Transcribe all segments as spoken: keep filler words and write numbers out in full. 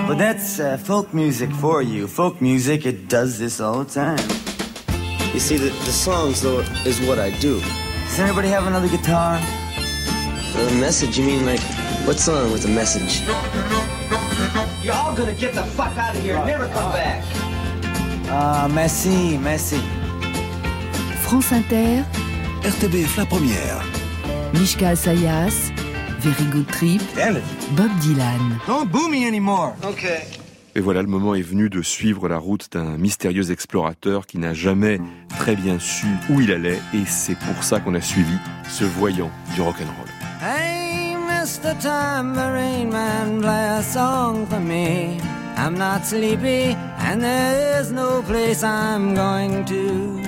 But that's uh, folk music for you. Folk music, it does this all the time. You see, the, the songs, though, is what I do. Does anybody have another guitar? A message? You mean like, what song with a message? You're all gonna get the fuck out of here and never come back. Ah, merci, merci. France Inter, R T B F La Première. Mishka Asayas, Very Good Trip, Bob Dylan. Don't boo me anymore. Okay. Et voilà, le moment est venu de suivre la route d'un mystérieux explorateur qui n'a jamais très bien su où il allait, et c'est pour ça qu'on a suivi ce voyant du rock'n'roll. Hey, Mister Tambourine Man, play a song for me. I'm not sleepy, and there's no place I'm going to.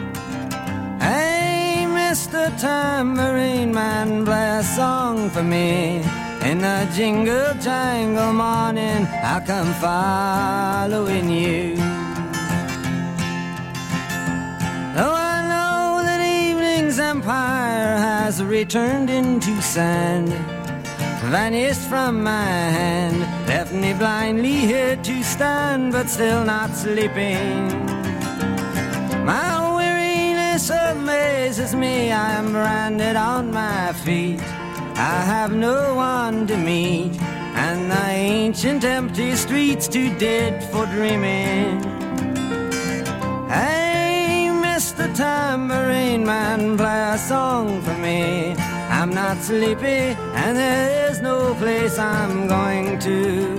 Hey, Mister Tambourine Man, play a song for me. In the jingle jangle morning, I'll come following you. Though I know that evening's empire has returned into sand, vanished from my hand, left me blindly here to stand, but still not sleeping. My weariness amazes me, I am branded on my feet. I have no one to meet, and the ancient empty streets too dead for dreaming. Hey, Mister Tambourine Man, play a song for me. I'm not sleepy, and there is no place I'm going to.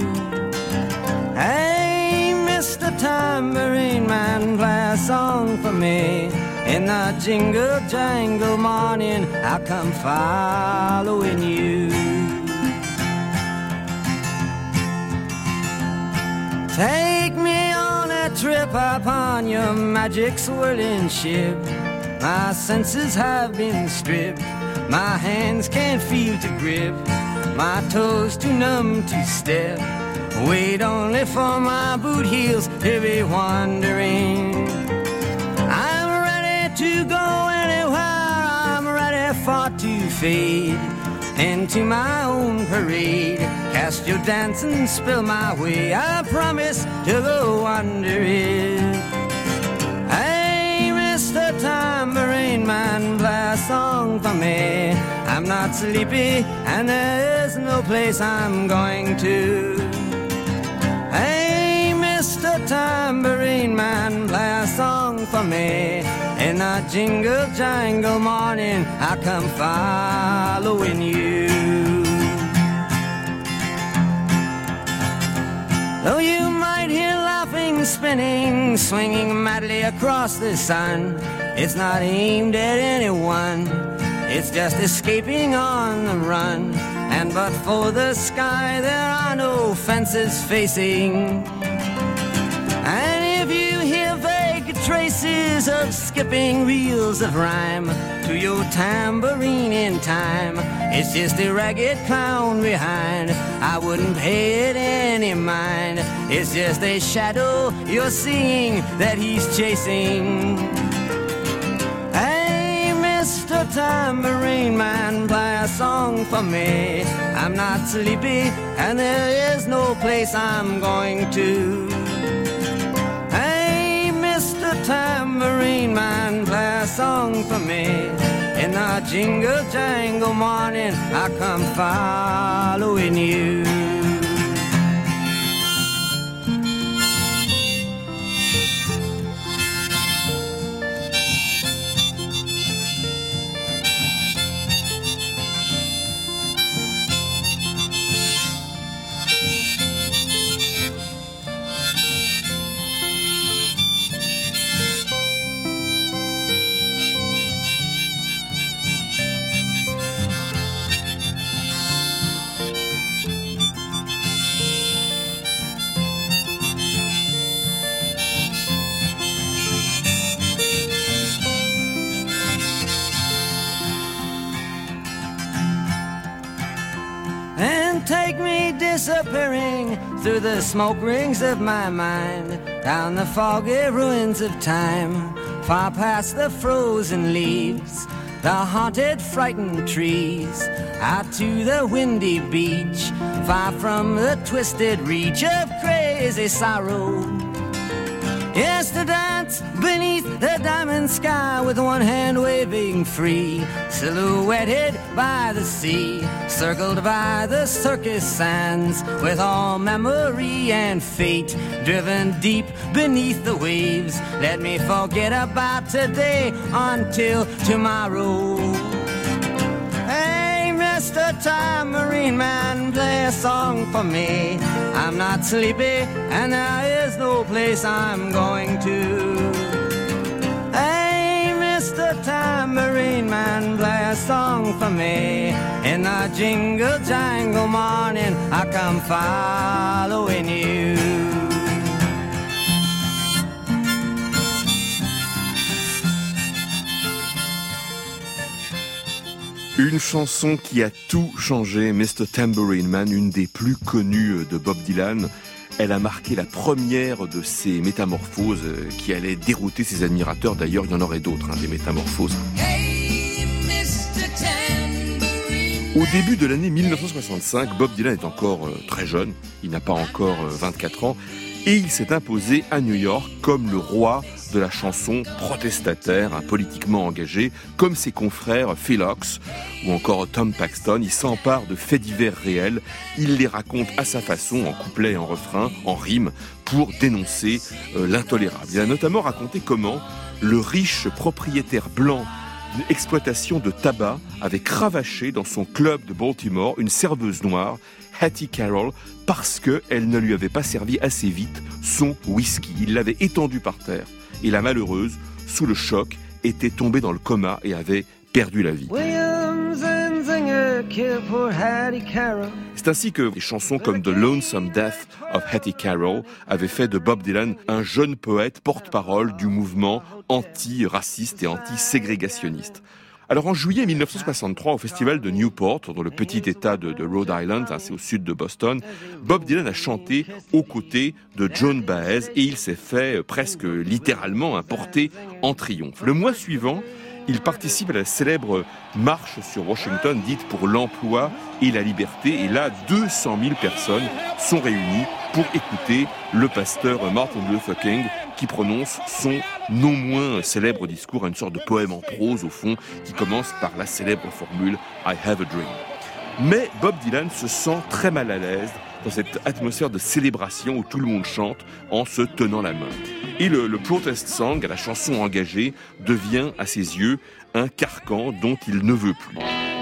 Hey, Mister Tambourine Man, play a song for me. In the jingle jangle morning, I'll come following you. Take me on a trip upon your magic swirling ship. My senses have been stripped, my hands can't feel to grip, my toes too numb to step. Wait only for my boot heels to be wandering. To go anywhere, I'm ready for to fade into my own parade. Cast your dance and spill my way, I promise to go under it. Hey, Mister Tambourine Man, play a song for me. I'm not sleepy, and there's no place I'm going to. Hey, Mister Tambourine Man, play a song for me. In a jingle jangle morning, I come following you. Though you might hear laughing, spinning, swinging madly across the sun, it's not aimed at anyone, it's just escaping on the run. And but for the sky, there are no fences facing. And if you hear vague traces of skipping reels of rhyme to your tambourine in time, it's just a ragged clown behind. I wouldn't pay it any mind. It's just a shadow you're seeing that he's chasing. Hey, Mister Tambourine Man, play a song for me. I'm not sleepy, and there is no place I'm going to. Mister Tambourine Man, play a song for me. In the jingle jangle morning, I come following you. Take me disappearing through the smoke rings of my mind, down the foggy ruins of time, far past the frozen leaves, the haunted, frightened trees, out to the windy beach, far from the twisted reach of crazy sorrow. Yes, to dance beneath the diamond sky with one hand waving free, silhouetted by the sea, circled by the circus sands, with all memory and fate driven deep beneath the waves. Let me forget about today until tomorrow. Hey, Mister Tambourine Man, play a song for me. I'm not sleepy and there is no place I'm going to. Hey, Mister Tambourine Man, play a song for me. In the jingle jangle morning, I come following you. Une chanson qui a tout changé, Mister Tambourine Man, une des plus connues de Bob Dylan. Elle a marqué la première de ces métamorphoses qui allaient dérouter ses admirateurs. D'ailleurs, il y en aurait d'autres, hein, des métamorphoses. Au début de l'année mille neuf cent soixante-cinq, Bob Dylan est encore euh, très jeune, il n'a pas encore euh, vingt-quatre ans, et il s'est imposé à New York comme le roi de la chanson protestataire, hein, politiquement engagé, comme ses confrères Phil Ochs ou encore Tom Paxton. Il s'empare de faits divers réels, il les raconte à sa façon, en couplet et en refrain, en rime, pour dénoncer euh, l'intolérable. Il a notamment raconté comment le riche propriétaire blanc d'une exploitation de tabac avait cravaché dans son club de Baltimore une serveuse noire, Hattie Carroll, parce qu'elle ne lui avait pas servi assez vite son whisky. Il l'avait étendue par terre. Et la malheureuse, sous le choc, était tombée dans le coma et avait perdu la vie. C'est ainsi que des chansons comme The Lonesome Death of Hattie Carroll avaient fait de Bob Dylan un jeune poète porte-parole du mouvement anti-raciste et anti-ségrégationniste. Alors en juillet mille neuf cent soixante-trois, au festival de Newport, dans le petit état de, de Rhode Island, hein, c'est au sud de Boston, Bob Dylan a chanté aux côtés de Joan Baez et il s'est fait euh, presque littéralement porter en triomphe. Le mois suivant, il participe à la célèbre marche sur Washington dite pour l'emploi et la liberté. Et là, deux cent mille personnes sont réunies pour écouter le pasteur Martin Luther King qui prononce son non moins célèbre discours, une sorte de poème en prose au fond, qui commence par la célèbre formule « I have a dream ». Mais Bob Dylan se sent très mal à l'aise dans cette atmosphère de célébration où tout le monde chante en se tenant la main. Et le, le protest song, la chanson engagée, devient à ses yeux un carcan dont il ne veut plus.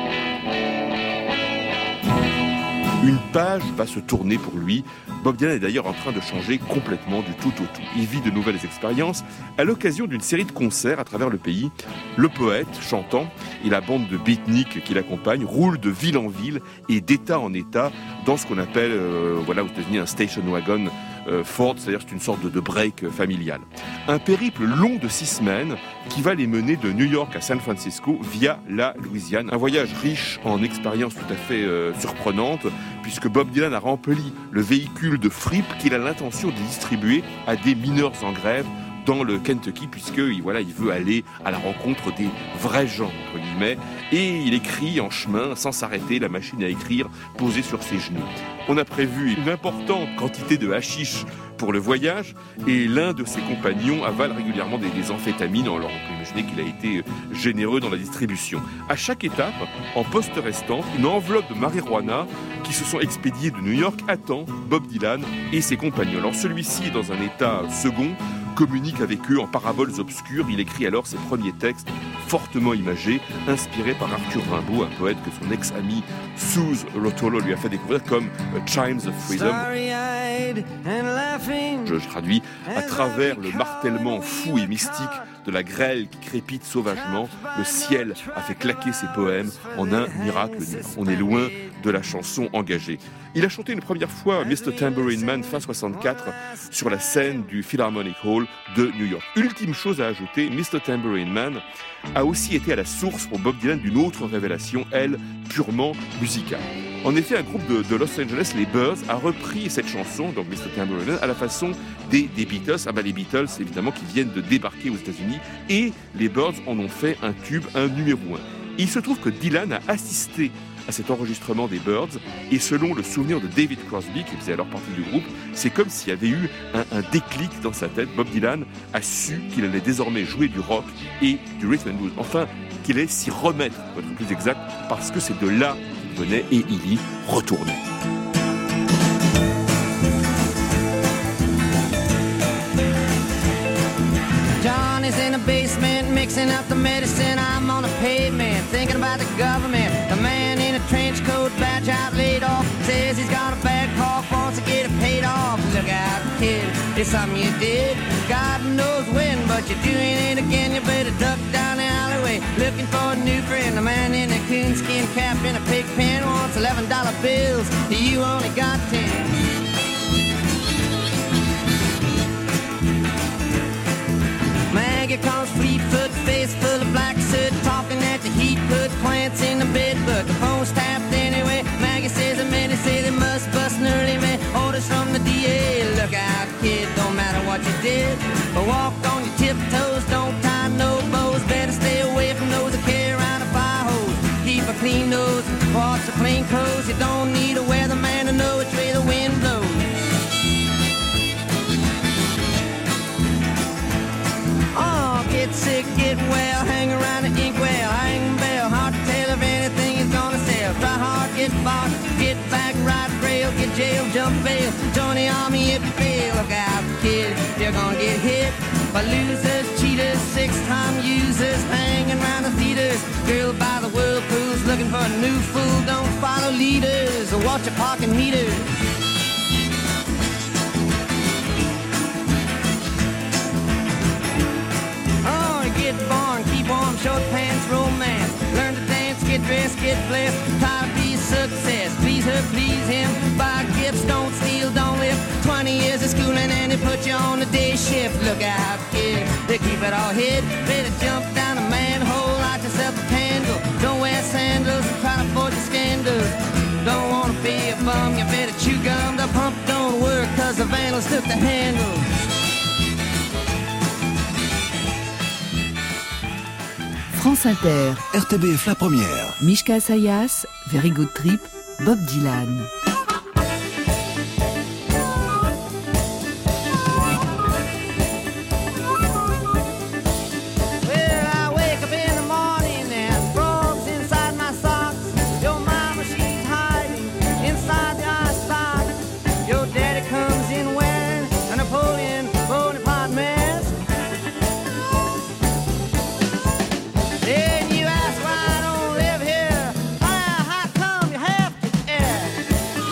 Une page va se tourner pour lui. Bob Dylan est d'ailleurs en train de changer complètement du tout au tout. Il vit de nouvelles expériences. À l'occasion d'une série de concerts à travers le pays, le poète, chantant, et la bande de beatniks qui l'accompagne roulent de ville en ville et d'état en état dans ce qu'on appelle, euh, voilà, aux États-Unis, un station wagon euh, Ford, c'est-à-dire c'est une sorte de, de break familial. Un périple long de six semaines qui va les mener de New York à San Francisco via la Louisiane. Un voyage riche en expériences tout à fait euh, surprenantes, puisque Bob Dylan a rempli le véhicule de fripe qu'il a l'intention de distribuer à des mineurs en grève dans le Kentucky, puisque voilà, il veut aller à la rencontre des vrais gens, entre guillemets, et il écrit en chemin, sans s'arrêter, la machine à écrire posée sur ses genoux. On a prévu une importante quantité de hashish pour le voyage, et l'un de ses compagnons avale régulièrement des, des amphétamines. Alors on peut imaginer qu'il a été généreux dans la distribution. À chaque étape, en poste restant, une enveloppe de marijuana qui se sont expédiés de New York attend Bob Dylan et ses compagnons. Alors celui-ci est dans un état second, communique avec eux en paraboles obscures. Il écrit alors ses premiers textes fortement imagés, inspirés par Arthur Rimbaud, un poète que son ex-ami Suze Rotolo lui a fait découvrir comme Chimes of Freedom. Je, je traduis, à travers le martèlement fou et mystique de la grêle qui crépite sauvagement, le ciel a fait claquer ses poèmes en un miracle nu. On est loin de la chanson engagée. Il a chanté une première fois Mister Tambourine Man fin soixante-quatre sur la scène du Philharmonic Hall de New York. Ultime chose à ajouter, Mister Tambourine Man a aussi été à la source pour Bob Dylan d'une autre révélation, elle, purement musicale. En effet, un groupe de, de Los Angeles, les Byrds, a repris cette chanson, donc Mister Tambourine Man, à la façon des, des Beatles. Ah bah les Beatles, évidemment, qui viennent de débarquer aux États-Unis, et les Byrds en ont fait un tube, un numéro un. Et il se trouve que Dylan a assisté à cet enregistrement des Byrds, et selon le souvenir de David Crosby, qui faisait alors partie du groupe, c'est comme s'il y avait eu un, un déclic dans sa tête. Bob Dylan a su qu'il allait désormais jouer du rock et du rhythm and blues, enfin qu'il allait s'y remettre, pour être plus exact, parce que c'est de là qu'il venait et il y retournait. Johnny's in the basement mixing up the medicine. I'm on the pavement thinking about the government. The man in a trench coat, badge out, laid off, says he's got a bad cough, wants to get it paid off. Look out, kid, it's something you did. God knows when, but you're doing it again. You better duck down the alleyway looking for a new friend. The man in a coonskin cap and a pig pen wants eleven dollar bills. You only got ten. Maggie comes Fleetfoot, face full of black soot, talking at the heat, put plants in the bed, but the phone's tapped anyway. Maggie says the men say they must bust an early man. Orders from the D A, look out kid, don't matter what you did, but walk on your tiptoes, don't tie no bows, better stay away from those that carry around a fire hose. Keep a clean nose, wash your plain clothes, you don't need a weatherman to know which way the wind blows. Get sick, get well, hang around the inkwell, hang bell, hard to tell if anything is gonna sell. Try hard, get bought, get back, ride rail, get jail, jump bail, join the army if you fail. Look out, kid, you're gonna get hit by losers, cheaters, six-time users, hanging around the theaters. Girl by the whirlpools, looking for a new fool, don't follow leaders, or watch your parking meters. Get born, keep warm, short pants, romance. Learn to dance, get dressed, get blessed. Try to be success, please her, please him. Buy gifts, don't steal, don't live. Twenty years of schooling and they put you on the day shift. Look out, kid, they keep it all hid. Better jump down a manhole, light yourself a candle. Don't wear sandals and try to avoid the scandals. Don't wanna be a bum, you better chew gum. The pump don't work cause the vandals took the handle. France Inter, R T B F La Première. Mishka Sayas, Very Good Trip, Bob Dylan. Then you ask why I don't live here. How, how come you have to care?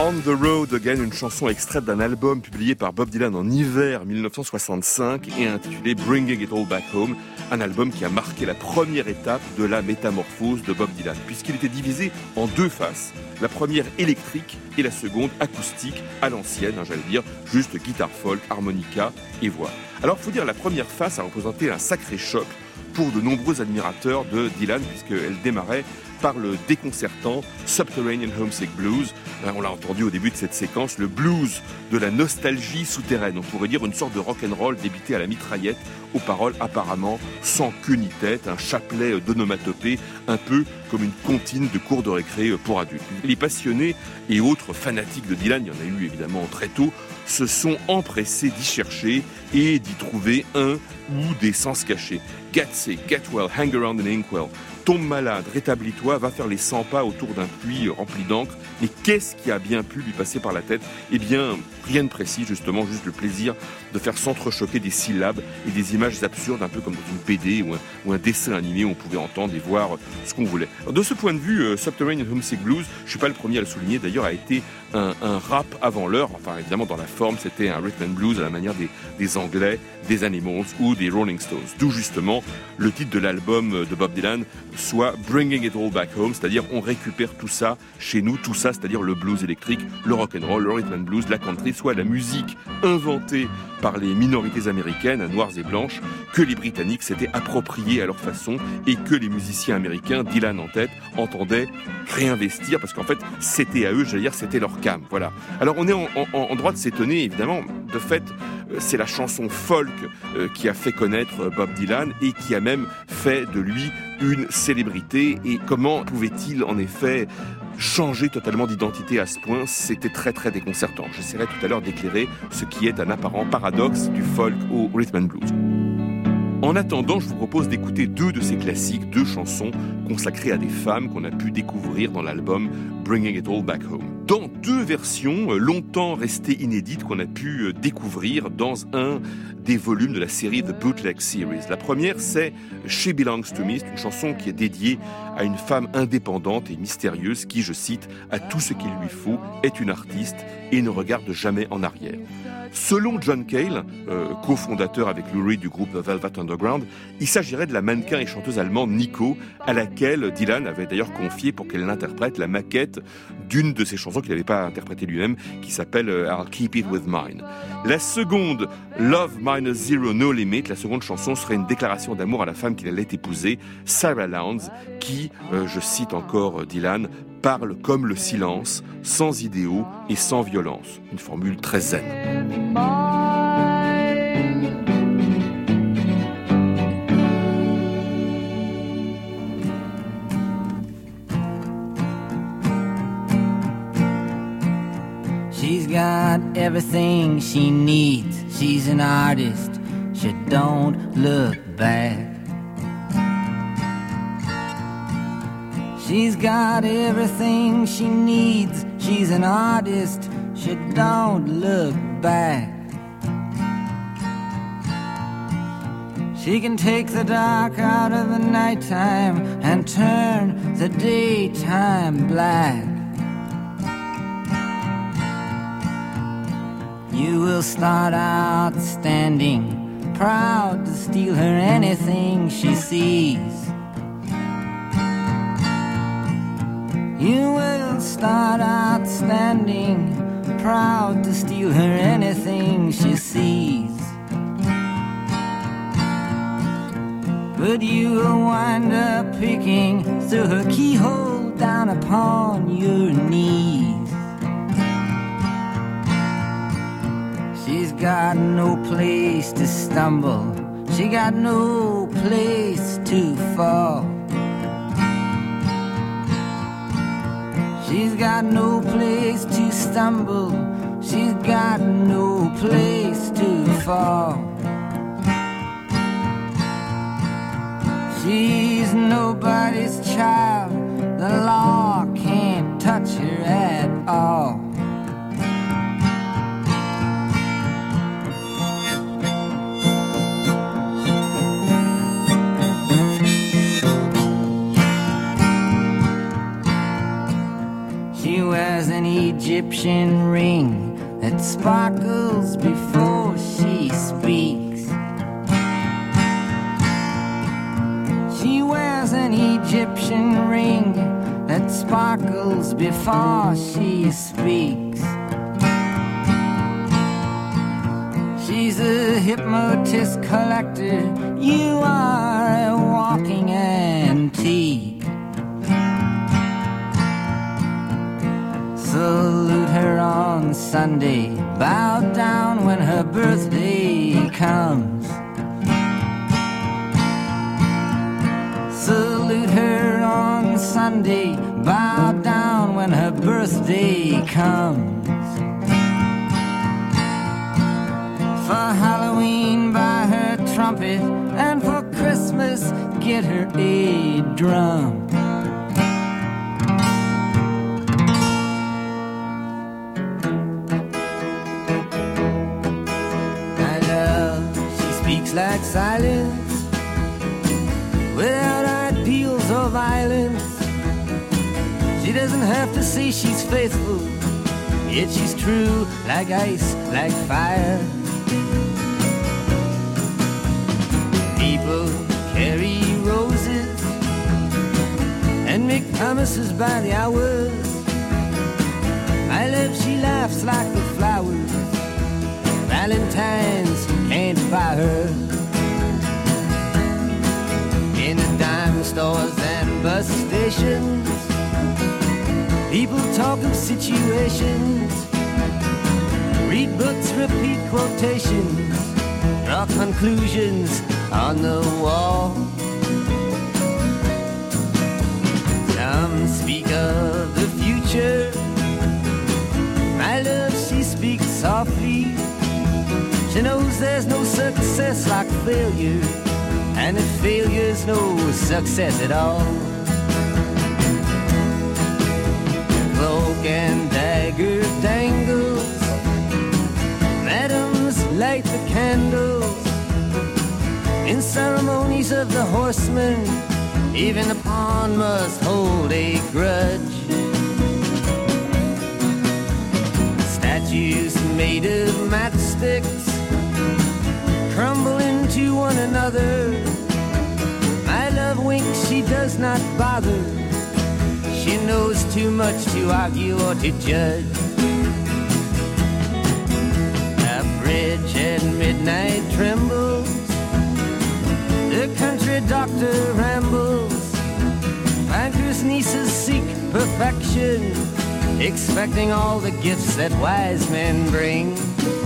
On the Road Again, une chanson extraite d'un album publié par Bob Dylan en hiver mille neuf cent soixante-cinq et intitulé Bringing It All Back Home, un album qui a marqué la première étape de la métamorphose de Bob Dylan, puisqu'il était divisé en deux faces, la première électrique et la seconde acoustique à l'ancienne, hein, j'allais dire, juste guitare folk, harmonica et voix. Alors, faut dire, la première face a représenté un sacré choc pour de nombreux admirateurs de Dylan, puisqu'elle démarrait par le déconcertant Subterranean Homesick Blues. On l'a entendu au début de cette séquence, le blues de la nostalgie souterraine. On pourrait dire une sorte de rock'n'roll débité à la mitraillette, aux paroles apparemment sans queue ni tête, un chapelet d'onomatopée, un peu comme une comptine de cours de récré pour adultes. Les passionnés et autres fanatiques de Dylan, il y en a eu évidemment très tôt, se sont empressés d'y chercher et d'y trouver un ou des sens cachés. Get sick, get well, hang around in Inkwell. Tombe malade, rétablis-toi, va faire les cent pas autour d'un puits rempli d'encre. Mais qu'est-ce qui a bien pu lui passer par la tête ? Eh bien, rien de précis, justement, juste le plaisir de faire s'entrechoquer des syllabes et des images absurdes, un peu comme dans une B D ou un, ou un dessin animé où on pouvait entendre et voir ce qu'on voulait. Alors, de ce point de vue, euh, Subterranean Homesick Blues, je suis pas le premier à le souligner, d'ailleurs, a été un, un rap avant l'heure. Enfin, évidemment, dans la forme, c'était un rhythm and blues à la manière des, des Anglais, des Animals ou des Rolling Stones. D'où, justement, le titre de l'album de Bob Dylan, soit Bringing It All Back Home, c'est-à-dire on récupère tout ça chez nous, tout ça, c'est-à-dire le blues électrique, le rock'n'roll, le rhythm and blues, la country, soit la musique inventée par les minorités américaines, noires et blanches, que les Britanniques s'étaient appropriés à leur façon et que les musiciens américains, Dylan en tête, entendaient réinvestir parce qu'en fait, c'était à eux, j'allais dire, c'était leur cam. Voilà. Alors on est en, en, en droit de s'étonner, évidemment, de fait, c'est la chanson folk qui a fait connaître Bob Dylan et qui a même fait de lui une célébrité. Et comment pouvait-il en effet changer totalement d'identité à ce point? C'était très très déconcertant. J'essaierai tout à l'heure d'éclairer ce qui est un apparent paradoxe du folk au rhythm and blues. En attendant, je vous propose d'écouter deux de ces classiques, deux chansons consacrées à des femmes qu'on a pu découvrir dans l'album Bringing It All Back Home. Dans deux versions longtemps restées inédites qu'on a pu découvrir dans un des volumes de la série The Bootleg Series. La première, c'est She Belongs to Me, c'est une chanson qui est dédiée à une femme indépendante et mystérieuse qui, je cite, a tout ce qu'il lui faut, est une artiste et ne regarde jamais en arrière. Selon John Cale, euh, cofondateur avec Lou Reed du groupe Velvet Underground, il s'agirait de la mannequin et chanteuse allemande Nico, à laquelle Dylan avait d'ailleurs confié pour qu'elle interprète la maquette d'une de ses chansons qu'il n'avait pas interprétée lui-même, qui s'appelle euh, I'll Keep It With Mine. La seconde, Love Minus Zero No Limit, la seconde chanson serait une déclaration d'amour à la femme qu'il allait épouser, Sarah Lowndes, qui, euh, je cite encore Dylan, parle comme le silence, sans idéaux et sans violence. Une formule très zen. She's got everything she needs. She's an artist. She don't look back. She's got everything she needs. She's an artist. She don't look back. She can take the dark out of the nighttime and turn the daytime black. You will start out standing, proud to steal her anything she sees. You will start out standing, proud to steal her anything she sees. But you will wind up picking through her keyhole down upon your knees. She's got no place to stumble, she got no place to fall. She's got no place to stumble, she's got no place to fall. She's nobody's child, the law can't touch her at all. She wears an E Egyptian ring that sparkles before she speaks. She wears an Egyptian ring that sparkles before she speaks. She's a hypnotist collector, you are a walking antique. Salute her on Sunday, bow down when her birthday comes. Salute her on Sunday, bow down when her birthday comes. For Halloween, buy her trumpet, and for Christmas, get her a drum. My love, she speaks like silence, without ideals or violence. She doesn't have to say she's faithful, yet she's true like ice, like fire. People carry roses and make promises by the hours. My love, she laughs like the flowers. Valentine's can't buy her. In the dime stores and bus stations, people talk of situations, read books, repeat quotations, draw conclusions on the wall. Some speak of the future. My love, she speaks softly. She knows there's no success like failure, and that failure's no success at all. Cloak and dagger dangles, madams light the candles. In ceremonies of the horsemen, even the pawn must hold a grudge. Statues made of matchsticks crumble into one another. My love winks, she does not bother. She knows too much to argue or to judge. A bridge at midnight trembles, the country doctor rambles. Bankers' nieces seek perfection, expecting all the gifts that wise men bring.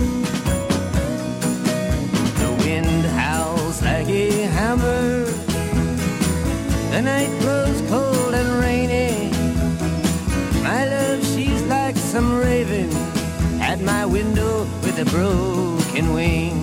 The wind howls like a hammer, the night grows cold and rainy. My love, she's like some raven at my window with a broken wing.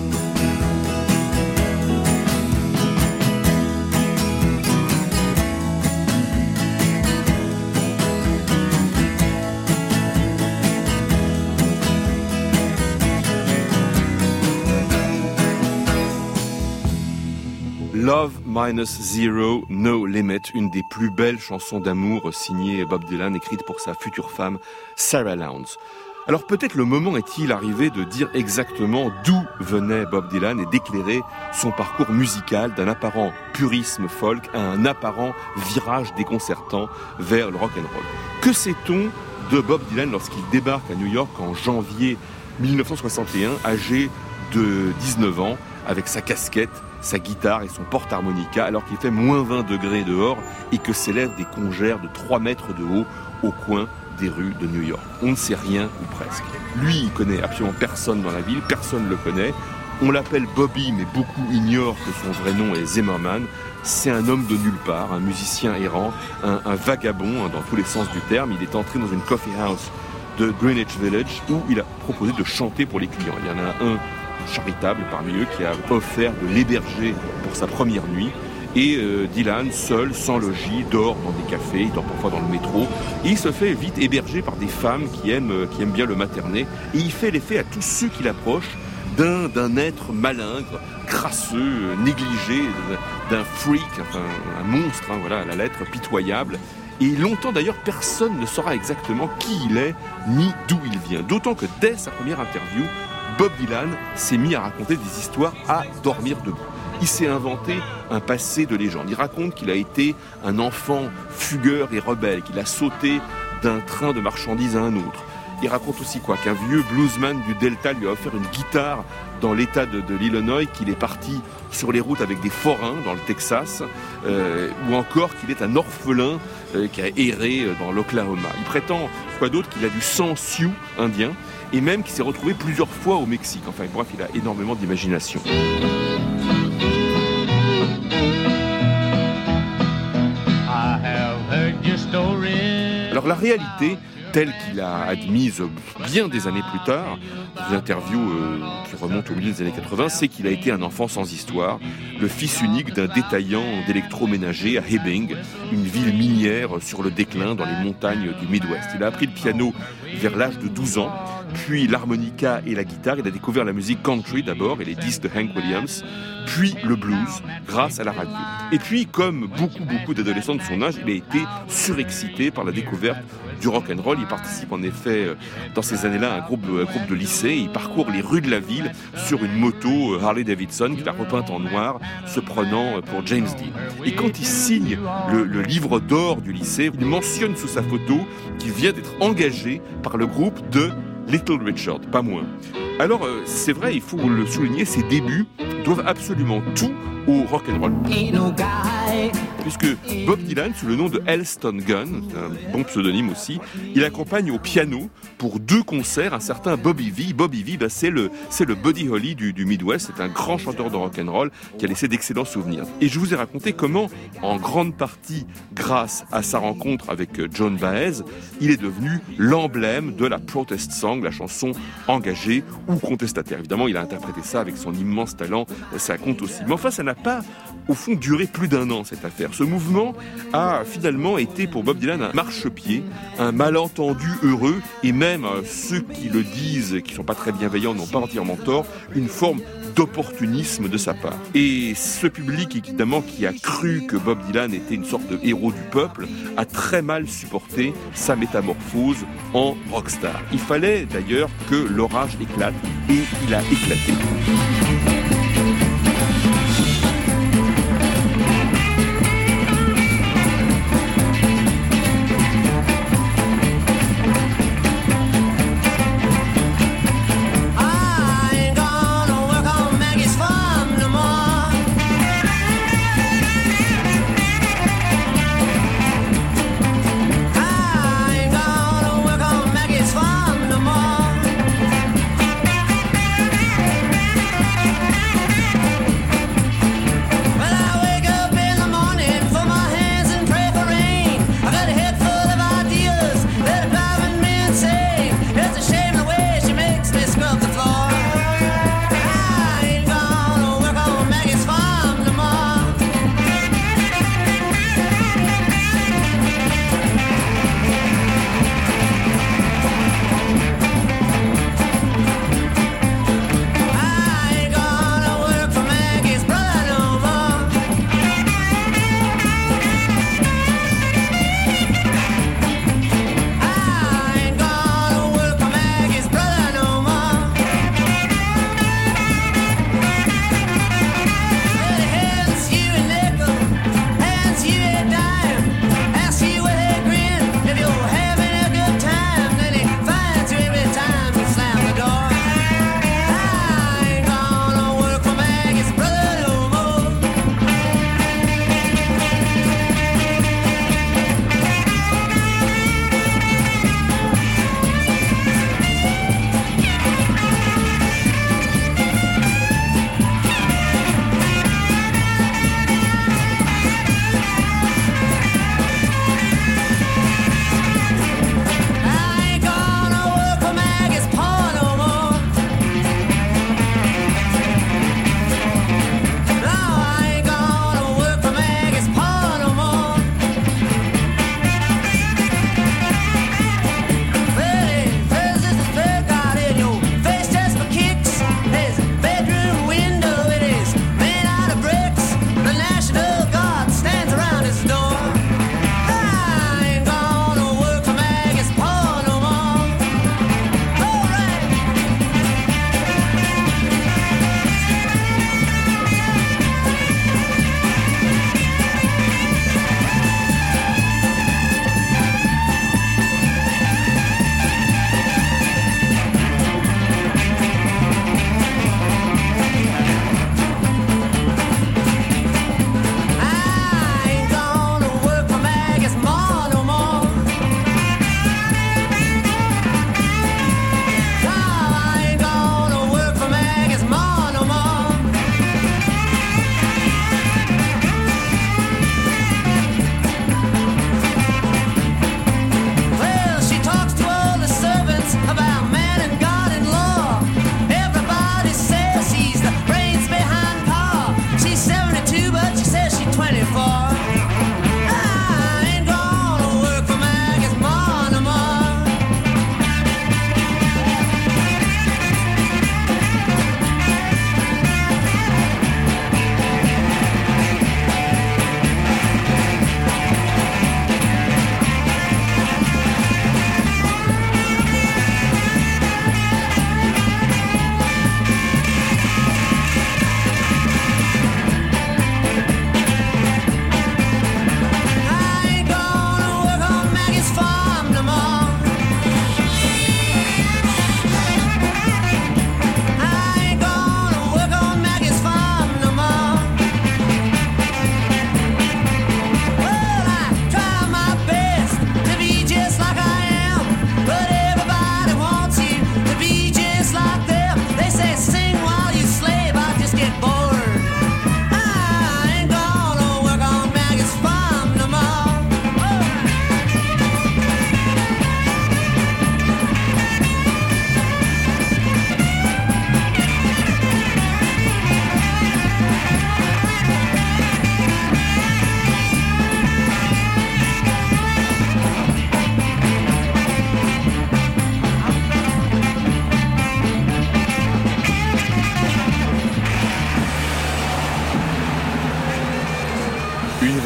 Love Minus Zero, No Limit, une des plus belles chansons d'amour signée Bob Dylan, écrite pour sa future femme, Sarah Lowndes. Alors peut-être le moment est-il arrivé de dire exactement d'où venait Bob Dylan et d'éclairer son parcours musical d'un apparent purisme folk à un apparent virage déconcertant vers le rock'n'roll. Que sait-on de Bob Dylan lorsqu'il débarque à New York en janvier dix-neuf cent soixante et un, âgé de dix-neuf ans, avec sa casquette, sa guitare et son porte-harmonica, alors qu'il fait moins vingt degrés dehors et que s'élèvent des congères de trois mètres de haut au coin des rues de New York. On ne sait rien, ou presque. Lui, il connaît absolument personne dans la ville, personne ne le connaît. On l'appelle Bobby, mais beaucoup ignorent que son vrai nom est Zimmerman. C'est un homme de nulle part, un musicien errant, un, un vagabond hein, dans tous les sens du terme. Il est entré dans une coffee house de Greenwich Village où il a proposé de chanter pour les clients. Il y en a un charitable parmi eux qui a offert de l'héberger pour sa première nuit. Et euh, Dylan, seul, sans logis, dort dans des cafés, il dort parfois dans le métro. Et il se fait vite héberger par des femmes qui aiment, qui aiment bien le materner. Et il fait l'effet à tous ceux qui l'approchent d'un, d'un être malingre, crasseux, négligé, d'un freak, enfin un monstre, hein, voilà, à la lettre, pitoyable. Et longtemps d'ailleurs, personne ne saura exactement qui il est, ni d'où il vient. D'autant que dès sa première interview, Bob Dylan s'est mis à raconter des histoires à dormir debout. Il s'est inventé un passé de légende. Il raconte qu'il a été un enfant fugueur et rebelle, qu'il a sauté d'un train de marchandises à un autre. Il raconte aussi quoi qu'un vieux bluesman du Delta lui a offert une guitare dans l'état de, de l'Illinois, qu'il est parti sur les routes avec des forains dans le Texas, euh, ou encore qu'il est un orphelin euh, qui a erré dans l'Oklahoma. Il prétend, quoi d'autre, qu'il a du sang sioux indien, et même qu'il s'est retrouvé plusieurs fois au Mexique. Enfin bref, il a énormément d'imagination. Alors la réalité, telle qu'il a admise bien des années plus tard, dans une interview euh, qui remonte au milieu des années quatre-vingts, c'est qu'il a été un enfant sans histoire, le fils unique d'un détaillant d'électroménager à Hibbing, une ville minière sur le déclin dans les montagnes du Midwest. Il a appris le piano vers l'âge de douze ans, puis l'harmonica et la guitare. Il a découvert la musique country d'abord et les disques de Hank Williams, puis le blues grâce à la radio. Et puis, comme beaucoup, beaucoup d'adolescents de son âge, il a été surexcité par la découverte du rock'n'roll. Il participe en effet dans ces années-là à un groupe, un groupe de lycée. Il parcourt les rues de la ville sur une moto Harley Davidson qu'il a repeinte en noir, se prenant pour James Dean. Et quand il signe le, le livre d'or du lycée, il mentionne sous sa photo qu'il vient d'être engagé par le groupe de Little Richard, pas moins. Alors, euh, c'est vrai, il faut le souligner, ses débuts doivent absolument tout au rock'n'roll. Puisque Bob Dylan, sous le nom de Elston Gunn, un bon pseudonyme aussi, il accompagne au piano pour deux concerts un certain Bobby Vee. Bobby Vee, bah, c'est, le, c'est le Buddy Holly du, du Midwest, c'est un grand chanteur de rock'n'roll qui a laissé d'excellents souvenirs. Et je vous ai raconté comment, en grande partie grâce à sa rencontre avec Joan Baez, il est devenu l'emblème de la protest song, la chanson engagée ou contestataire. Évidemment, il a interprété ça avec son immense talent, ça compte aussi. Mais enfin, ça n'a pas, au fond, duré plus d'un an, cette affaire. Ce mouvement a finalement été pour Bob Dylan un marchepied, un malentendu heureux, et même euh, ceux qui le disent, qui ne sont pas très bienveillants, n'ont pas entièrement tort, une forme d'opportunisme de sa part. Et ce public, évidemment, qui a cru que Bob Dylan était une sorte de héros du peuple, a très mal supporté sa métamorphose en rockstar. Il fallait d'ailleurs que l'orage éclate, et il a éclaté.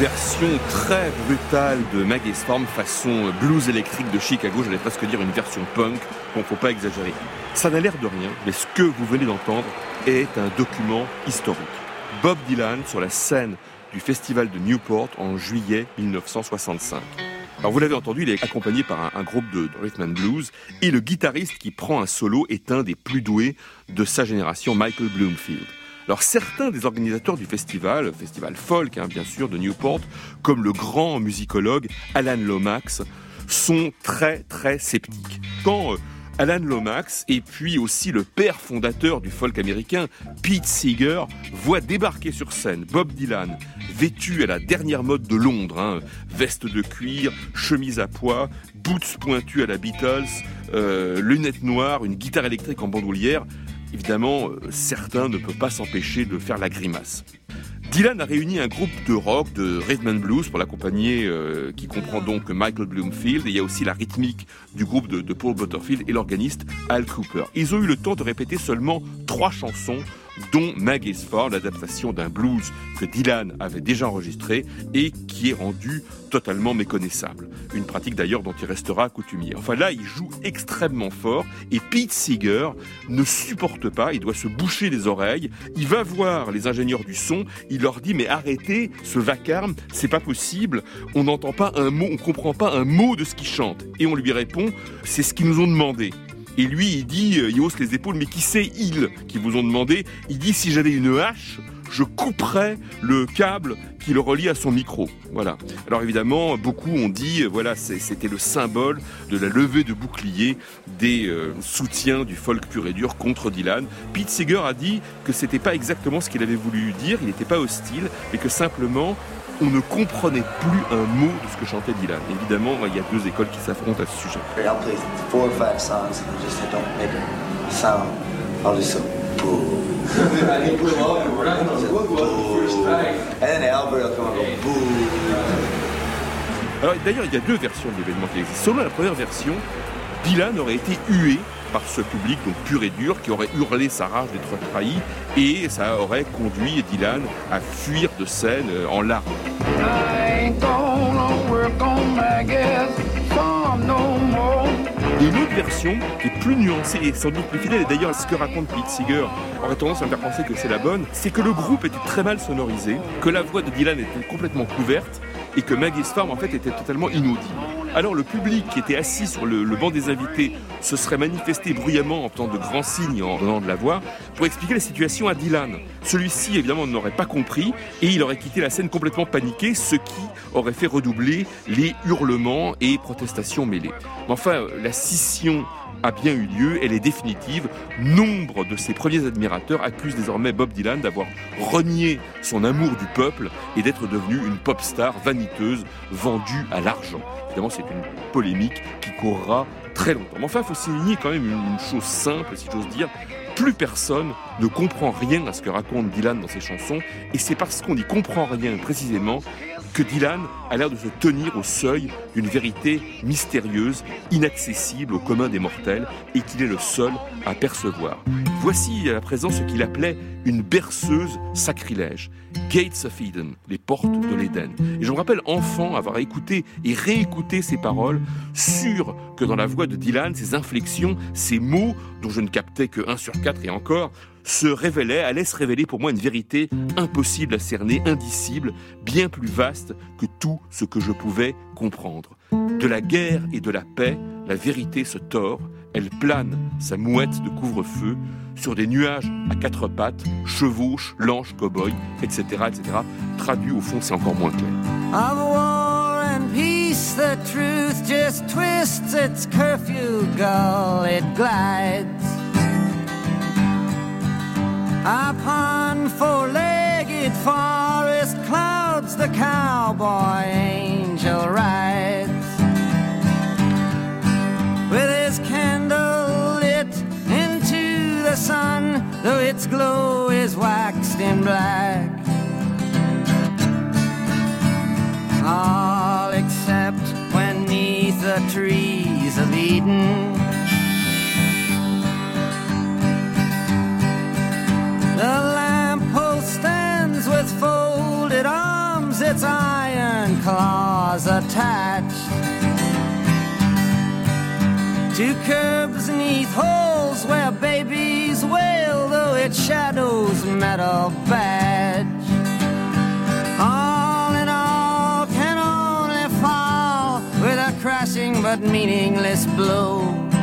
version très brutale de Maggie's Farm façon blues électrique de Chicago, j'allais presque dire une version punk, bon, faut pas exagérer. Ça n'a l'air de rien, mais ce que vous venez d'entendre est un document historique. Bob Dylan sur la scène du festival de Newport en juillet dix-neuf cent soixante-cinq. Alors vous l'avez entendu, il est accompagné par un, un groupe de, de rhythm and blues, et le guitariste qui prend un solo est un des plus doués de sa génération, Michael Bloomfield. Alors certains des organisateurs du festival, festival folk hein, bien sûr de Newport, comme le grand musicologue Alan Lomax, sont très très sceptiques. Quand euh, Alan Lomax et puis aussi le père fondateur du folk américain, Pete Seeger, voient débarquer sur scène Bob Dylan, vêtu à la dernière mode de Londres, hein, veste de cuir, chemise à pois, boots pointus à la Beatles, euh, lunettes noires, une guitare électrique en bandoulière. Évidemment, euh, certains ne peuvent pas s'empêcher de faire la grimace. Dylan a réuni un groupe de rock, de rhythm and blues pour l'accompagner, euh, qui comprend donc Michael Bloomfield, et il y a aussi la rythmique du groupe de, de Paul Butterfield et l'organiste Al Cooper. Ils ont eu le temps de répéter seulement trois chansons, dont Maggie's Farm, l'adaptation d'un blues que Dylan avait déjà enregistré et qui est rendu totalement méconnaissable. Une pratique d'ailleurs dont il restera coutumier. Enfin là, il joue extrêmement fort et Pete Seeger ne supporte pas, il doit se boucher les oreilles, il va voir les ingénieurs du son, il leur dit mais arrêtez ce vacarme, c'est pas possible, on n'entend pas un mot, on comprend pas un mot de ce qu'ils chantent. Et on lui répond, c'est ce qu'ils nous ont demandé. Et lui, il dit, il hausse les épaules, mais qui c'est ils qui vous ont demandé? Il dit, si j'avais une hache, je couperais le câble qui le relie à son micro. Voilà. Alors évidemment, beaucoup ont dit, voilà, c'était le symbole de la levée de bouclier des euh, soutiens du folk pur et dur contre Dylan. Pete Seeger a dit que c'était pas exactement ce qu'il avait voulu dire, il n'était pas hostile, mais que simplement, on ne comprenait plus un mot de ce que chantait Dylan. Évidemment, il y a deux écoles qui s'affrontent à ce sujet. I'll play four or five songs and just don't make a sound. I'll just say, boo. And then Albert will come and go, boo. Alors d'ailleurs, il y a deux versions de l'événement qui existent. Selon la première version, Dylan aurait été hué par ce public donc pur et dur qui aurait hurlé sa rage d'être trahi et ça aurait conduit Dylan à fuir de scène en larmes. Et une autre version qui est plus nuancée et sans doute plus fidèle, et d'ailleurs ce que raconte Pete Seeger aurait tendance à me faire penser que c'est la bonne, c'est que le groupe était très mal sonorisé, que la voix de Dylan était complètement couverte et que Maggie's Farm en fait était totalement inaudible. Alors le public qui était assis sur le, le banc des invités se serait manifesté bruyamment en faisant de grands signes en donnant de la voix pour expliquer la situation à Dylan. Celui-ci évidemment n'aurait pas compris et il aurait quitté la scène complètement paniqué, ce qui aurait fait redoubler les hurlements et protestations mêlées. Mais enfin, la scission a bien eu lieu, elle est définitive. Nombre de ses premiers admirateurs accusent désormais Bob Dylan d'avoir renié son amour du peuple et d'être devenu une pop star vaniteuse vendue à l'argent. Évidemment, c'est une polémique qui courra très longtemps. Mais enfin, il faut souligner quand même une chose simple, si j'ose dire. Plus personne ne comprend rien à ce que raconte Dylan dans ses chansons, et c'est parce qu'on n'y comprend rien précisément que Dylan a l'air de se tenir au seuil d'une vérité mystérieuse, inaccessible au commun des mortels, et qu'il est le seul à percevoir. Voici à présent ce qu'il appelait une berceuse sacrilège. Gates of Eden, les portes de l'Éden. Et je me rappelle enfant avoir écouté et réécouté ces paroles, sûr que dans la voix de Dylan, ces inflexions, ces mots dont je ne captais que un sur quatre et encore, se révélaient, allaient se révéler pour moi une vérité impossible à cerner, indicible, bien plus vaste que tout ce que je pouvais comprendre. De la guerre et de la paix, la vérité se tord, elle plane, sa mouette de couvre-feu, sur des nuages à quatre pattes, chevauche, lanche, cow-boy, et cetera, et cetera. Traduit au fond, c'est encore moins clair. Of war and peace, the truth just twists its curfew gull, it glides upon four-legged forest clouds, the cowboy angel rides with his candle lit into the sun, though its glow is waxed in black. All except when 'neath the trees of Eden the lamppost stands with folded arms, its iron claws attached to curbs neath holes where babies wail, though its shadow's metal badge. All in all can only fall with a crashing but meaningless blow.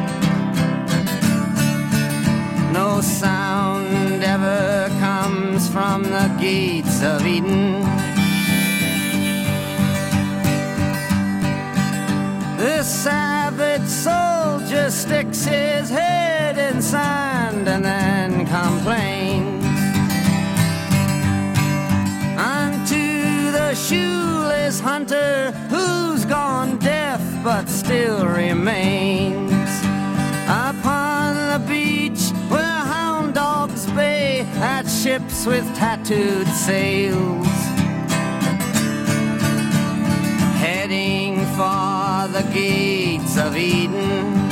No sound ever comes from the gates of Eden. The savage soldier sticks his head in sand and then complains unto the shoeless hunter who's gone deaf but still remains upon the beach where hound dogs bay at ships with tattooed sails, heading for the gates of Eden.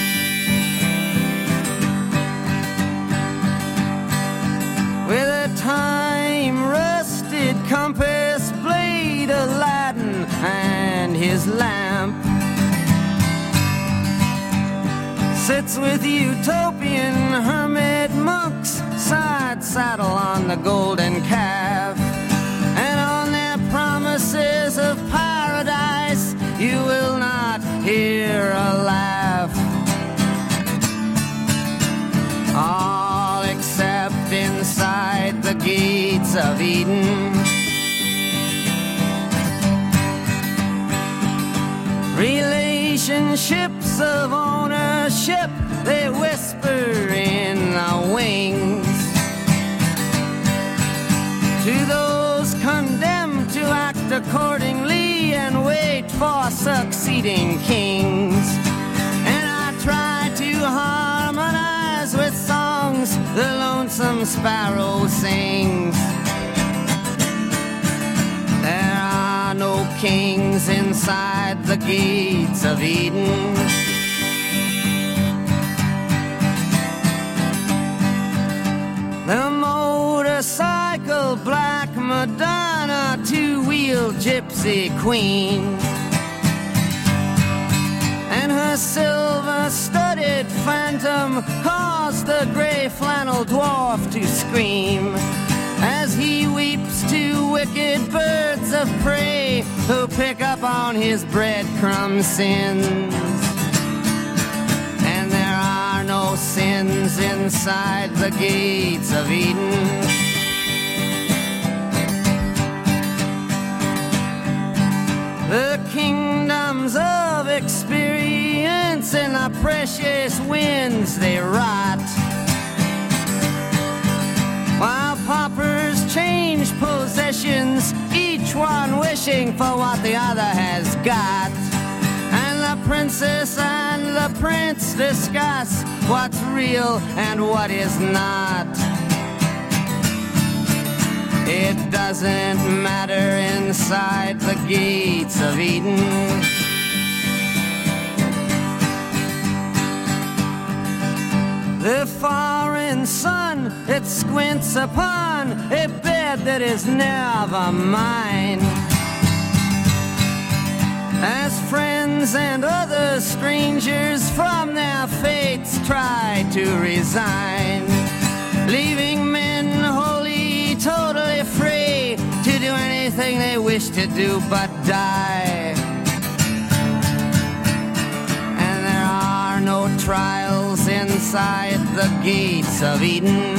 With a time-rusted compass blade, Aladdin and his lamp, sits with utopian hermit monks, side saddle on the golden calf, and on their promises of paradise you will not hear a laugh. All except inside the gates of Eden. Relationships of ownership, they whisper in the wings to those condemned to act accordingly and wait for succeeding kings. And I try to harmonize with songs the lonesome sparrow sings. There are no kings inside the gates of Eden. The motorcycle black Madonna, two-wheel gypsy queen, and her silver-studded phantom caused the gray flannel dwarf to scream as he weeps to wicked birds of prey who pick up on his breadcrumb sins. And there are no sins inside the gates of Eden. The kingdoms of experience and the precious winds they rot, while paupers change possessions, each one wishing for what the other has got. And the princess and the prince discuss what's real and what is not. It doesn't matter inside the gates of Eden. The foreign sun, it squints upon a bed that is never mine, as friends and other strangers from their fates try to resign, leaving men wholly, totally free to do anything they wish to do but die. And there are no trials inside the gates of Eden.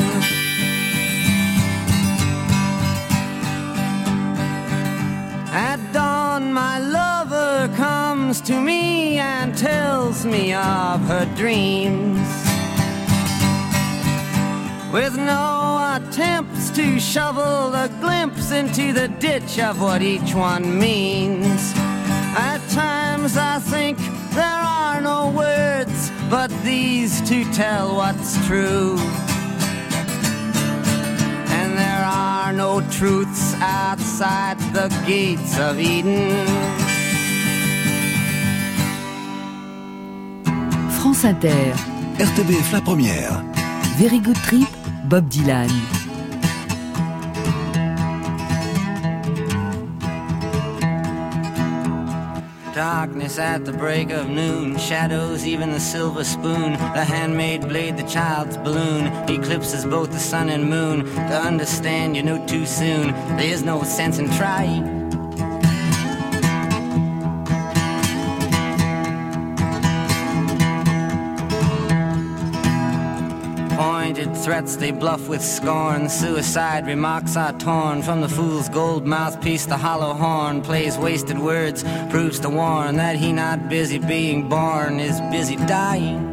At dawn my lover comes to me and tells me of her dreams, with no attempts to shovel the glimpse into the ditch of what each one means. At times I think there are no words but these to tell what's true, and there are no truths outside the gates of Eden. France Inter. R T B F La Première. Very Good Trip, Bob Dylan. darkness at the break of noon, shadows even the silver spoon, the handmade blade, the child's balloon, eclipses both the sun and moon. To understand you know too soon, there's no sense in trying. Pointed threats they bluff with scorn, suicide remarks are torn from the fool's gold mouthpiece. The hollow horn plays wasted words, proves to warn that he not busy being born is busy dying.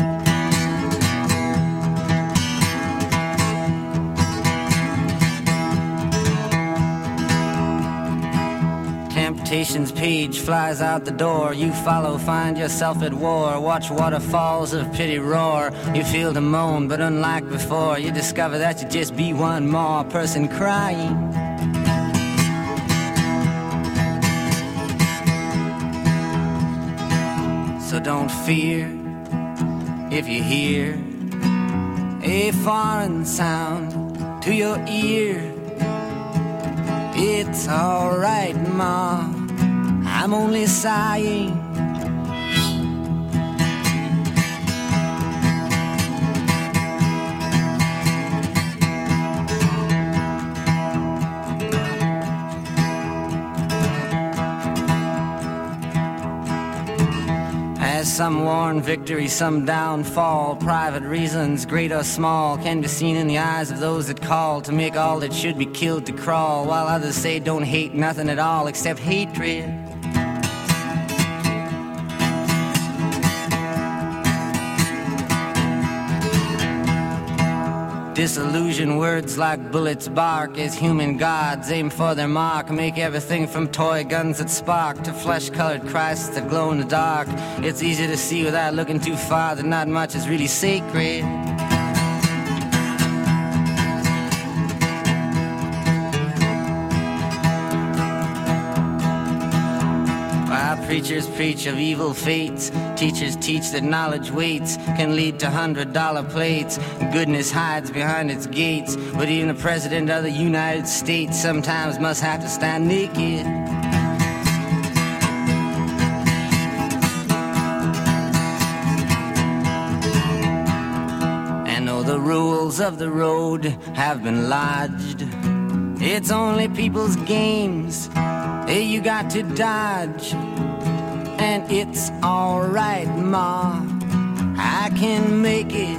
Temptation's page flies out the door. You follow, find yourself at war. Watch waterfalls of pity roar. You feel the moan, but unlike before, you discover that you just be one more person crying. So don't fear if you hear a foreign sound to your ear. It's alright, Ma, I'm only sighing. As some warn victory, some downfall, private reasons, great or small, can be seen in the eyes of those that call to make all that should be killed to crawl, while others say don't hate nothing at all except hatred. Disillusion words like bullets bark as human gods aim for their mark, make everything from toy guns that spark to flesh-colored Christs that glow in the dark. It's easy to see without looking too far that not much is really sacred. Preachers preach of evil fates, teachers teach that knowledge waits, can lead to hundred dollar plates. Goodness hides behind its gates, but even the president of the United States sometimes must have to stand naked. And though the rules of the road have been lodged, it's only people's games, hey, you got to dodge. And it's alright, Ma, I can make it.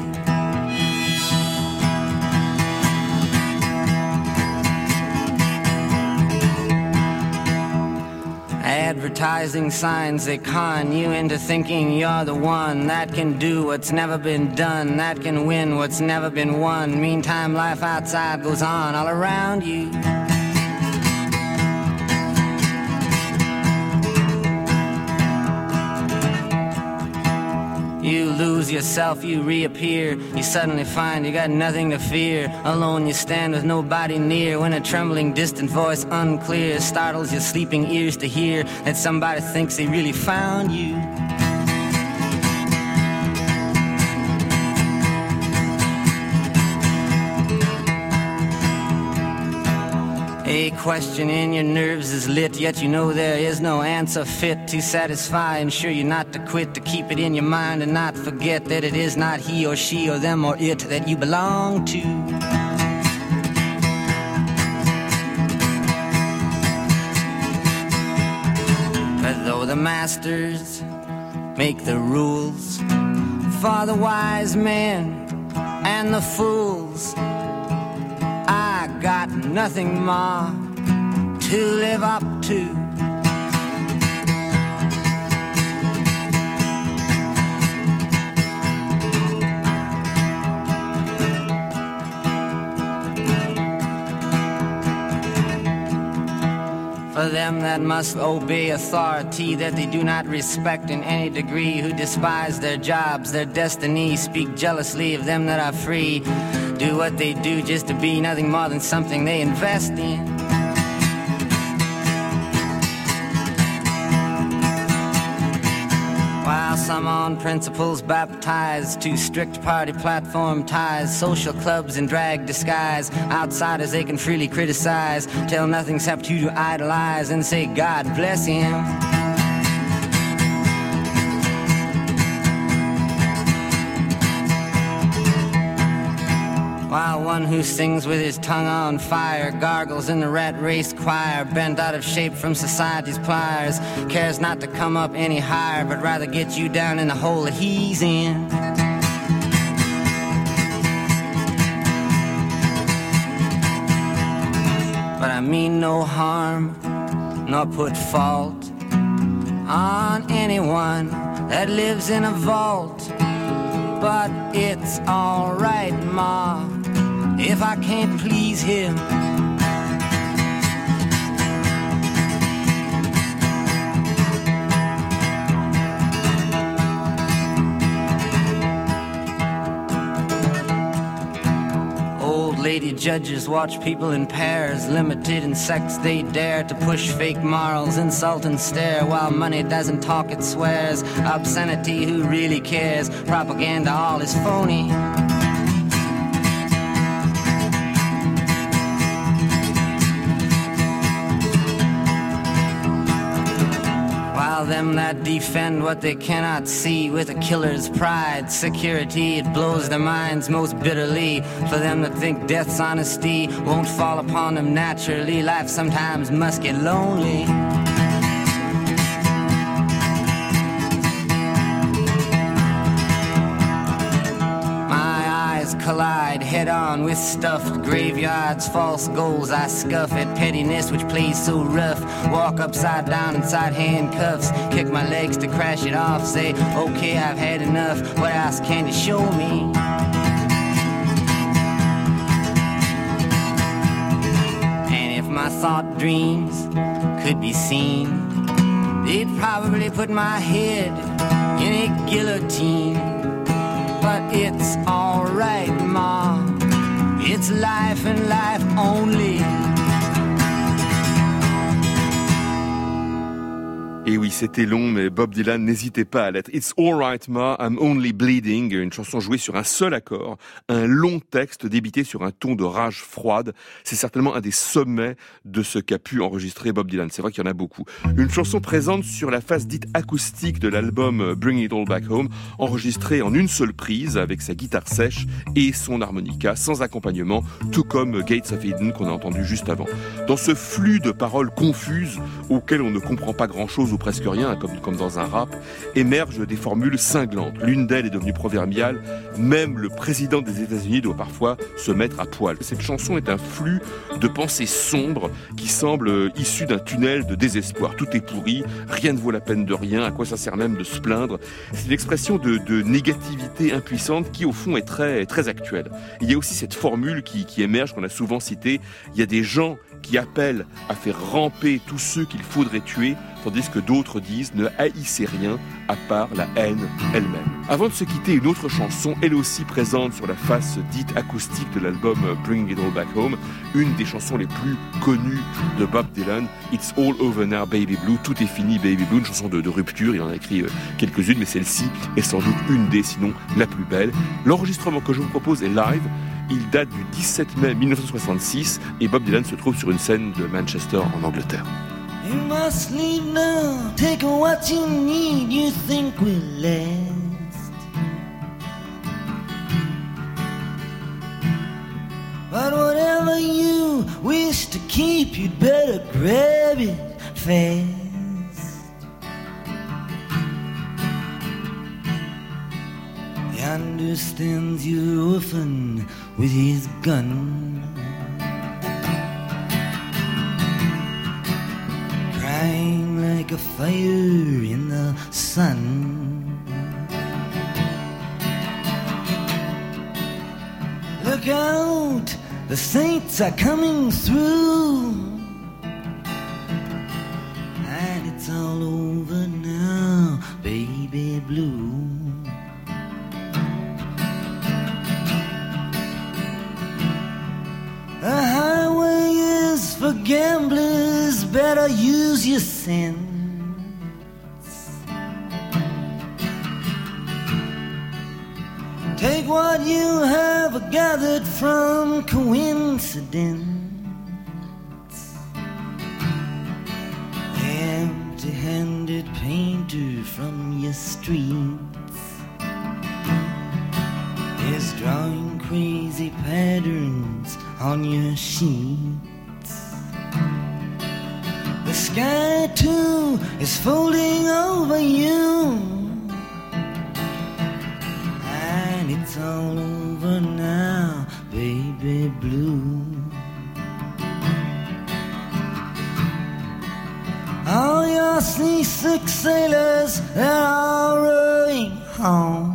Advertising signs, they con you into thinking you're the one that can do what's never been done, that can win what's never been won. Meantime, life outside goes on all around you. You lose yourself, you reappear. You suddenly find you got nothing to fear. Alone you stand with nobody near, when a trembling distant voice unclear startles your sleeping ears to hear that somebody thinks they really found you. A question in your nerves is lit, yet you know there is no answer fit to satisfy. Ensure you not to quit, to keep it in your mind and not forget that it is not he or she or them or it that you belong to. But though the masters make the rules for the wise men and the fools, I got nothing more to live up to. For them that must obey authority that they do not respect in any degree, who despise their jobs, their destiny, speak jealously of them that are free, do what they do just to be nothing more than something they invest in. While some on principles baptized to strict party platform ties, social clubs in drag disguise, outsiders they can freely criticize, tell nothing except who to idolize and say God bless him. one who sings with his tongue on fire, gargles in the rat race choir, bent out of shape from society's pliers, cares not to come up any higher, but rather get you down in the hole that he's in. But I mean no harm, nor put fault on anyone that lives in a vault. But it's alright, Ma, if I can't please him. Lady judges watch people in pairs, limited in sex they dare to push fake morals, insult and stare, while money doesn't talk, it swears. Obscenity, who really cares? Propaganda, all is phony. Them that defend what they cannot see with a killer's pride, security, it blows their minds most bitterly. For them that think death's honesty won't fall upon them naturally, life sometimes must get lonely. Collide head on with stuffed graveyards, false goals I scuff at pettiness which plays so rough. Walk upside down inside handcuffs, kick my legs to crash it off, say okay I've had enough, what else can you show me? And if my thought dreams could be seen, they'd probably put my head in a guillotine. But it's alright, Ma, it's life and life only. Et oui, c'était long, mais Bob Dylan n'hésitait pas à l'être. It's alright, Ma, I'm only bleeding, une chanson jouée sur un seul accord, un long texte débité sur un ton de rage froide. C'est certainement un des sommets de ce qu'a pu enregistrer Bob Dylan. C'est vrai qu'il y en a beaucoup. Une chanson présente sur la face dite acoustique de l'album Bring It All Back Home, enregistrée en une seule prise avec sa guitare sèche et son harmonica, sans accompagnement, tout comme Gates of Eden qu'on a entendu juste avant. Dans ce flux de paroles confuses auxquelles on ne comprend pas grand-chose ou presque rien, comme, comme dans un rap, émergent des formules cinglantes. L'une d'elles est devenue proverbiale. Même le président des États-Unis doit parfois se mettre à poil. Cette chanson est un flux de pensées sombres qui semble issu d'un tunnel de désespoir. Tout est pourri, rien ne vaut la peine de rien, à quoi ça sert même de se plaindre. C'est une expression de, de négativité impuissante qui, au fond, est très, très actuelle. Il y a aussi cette formule qui, qui émerge, qu'on a souvent citée. Il y a des gens qui appellent à faire ramper tous ceux qu'il faudrait tuer, tandis que d'autres disent ne haïssez rien à part la haine elle-même. Avant de se quitter, une autre chanson, elle aussi présente sur la face dite acoustique de l'album Bring It All Back Home, une des chansons les plus connues de Bob Dylan, It's All Over Now Baby Blue, tout est fini Baby Blue, une chanson de, de rupture, il en a écrit quelques-unes, mais celle-ci est sans doute une des, sinon la plus belle. L'enregistrement que je vous propose est live. Il date du dix-sept mai mille neuf cent soixante-six et Bob Dylan se trouve sur une scène de Manchester en Angleterre. You must leave now, take what you need, you think will last. But whatever you wish to keep, you'd better grab it fast. He understands you're orphan with his gun, crying like a fire in the sun. Look out, the saints are coming through, and it's all over now, baby blue. The highway is for gamblers, better use your sense. Take what you have gathered from coincidence. Empty-handed painter from your streets, is drawing crazy patterns on your sheets. The sky too is folding over you, and it's all over now, baby blue. All your seasick sailors, they're all rowing home.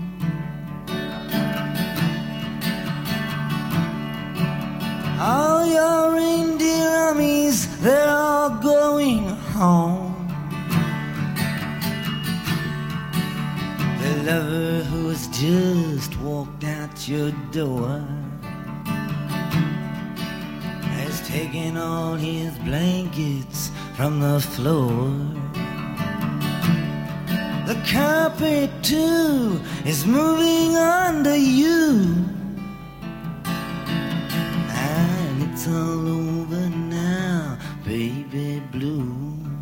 All your reindeer armies, they're all going home. The lover who has just walked out your door has taken all his blankets from the floor. The carpet too is moving under you, and it's all over now, baby blue.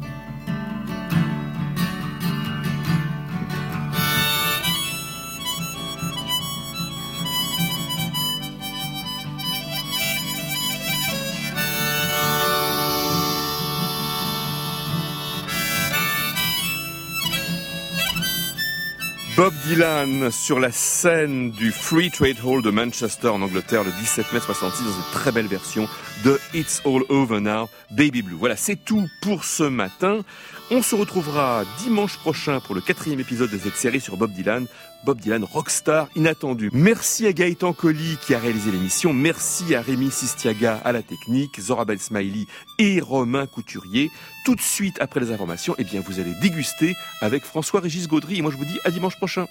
Bob Dylan sur la scène du Free Trade Hall de Manchester en Angleterre le dix-sept mai soixante-six dans une très belle version de It's All Over Now, Baby Blue. Voilà, c'est tout pour ce matin. On se retrouvera dimanche prochain pour le quatrième épisode de cette série sur Bob Dylan. Bob Dylan, rockstar inattendu. Merci à Gaëtan Colli qui a réalisé l'émission. Merci à Rémi Sistiaga à la technique, Zorabel Smiley et Romain Couturier. Tout de suite après les informations, eh bien, vous allez déguster avec François-Régis Gaudry. Et moi, je vous dis à dimanche prochain.